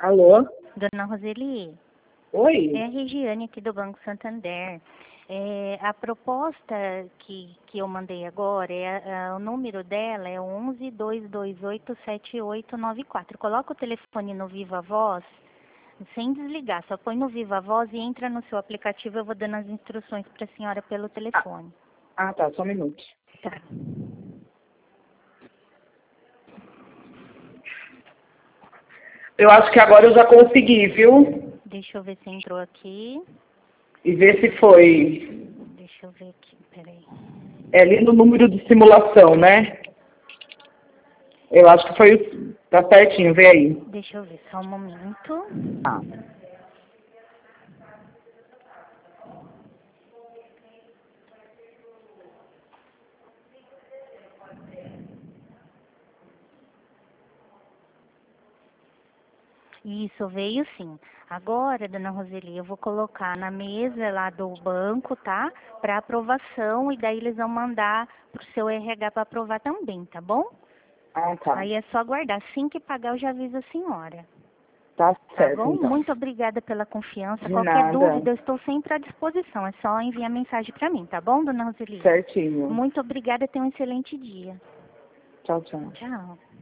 Alô? Dona Roseli, Oi? é a Regiane aqui do Banco Santander. A proposta que eu mandei agora, o número dela é 11-228-7894. Coloca o telefone no Viva Voz, sem desligar, só põe no Viva Voz e entra no seu aplicativo, eu vou dando as instruções para a senhora pelo telefone. Tá, só um minuto. Tá. Eu acho que agora eu já consegui, viu? Deixa eu ver se entrou aqui. E ver se foi. Deixa eu ver aqui, peraí. É ali no número de simulação, né? Eu acho que foi. Tá certinho, vê aí. Deixa eu ver, só um momento. Tá. Isso, veio sim. Agora, dona Roseli, eu vou colocar na mesa lá do banco, tá? Para aprovação e daí eles vão mandar pro seu RH para aprovar também, tá bom? Tá. Aí é só aguardar. Assim que pagar, eu já aviso a senhora. Tá Tá certo, bom? então. Muito obrigada pela confiança. De Qualquer nada. dúvida, eu estou sempre à disposição. É só enviar mensagem para mim, tá bom, dona Roseli? Certinho. Muito obrigada e tenha um excelente dia. Tchau, tchau. Tchau.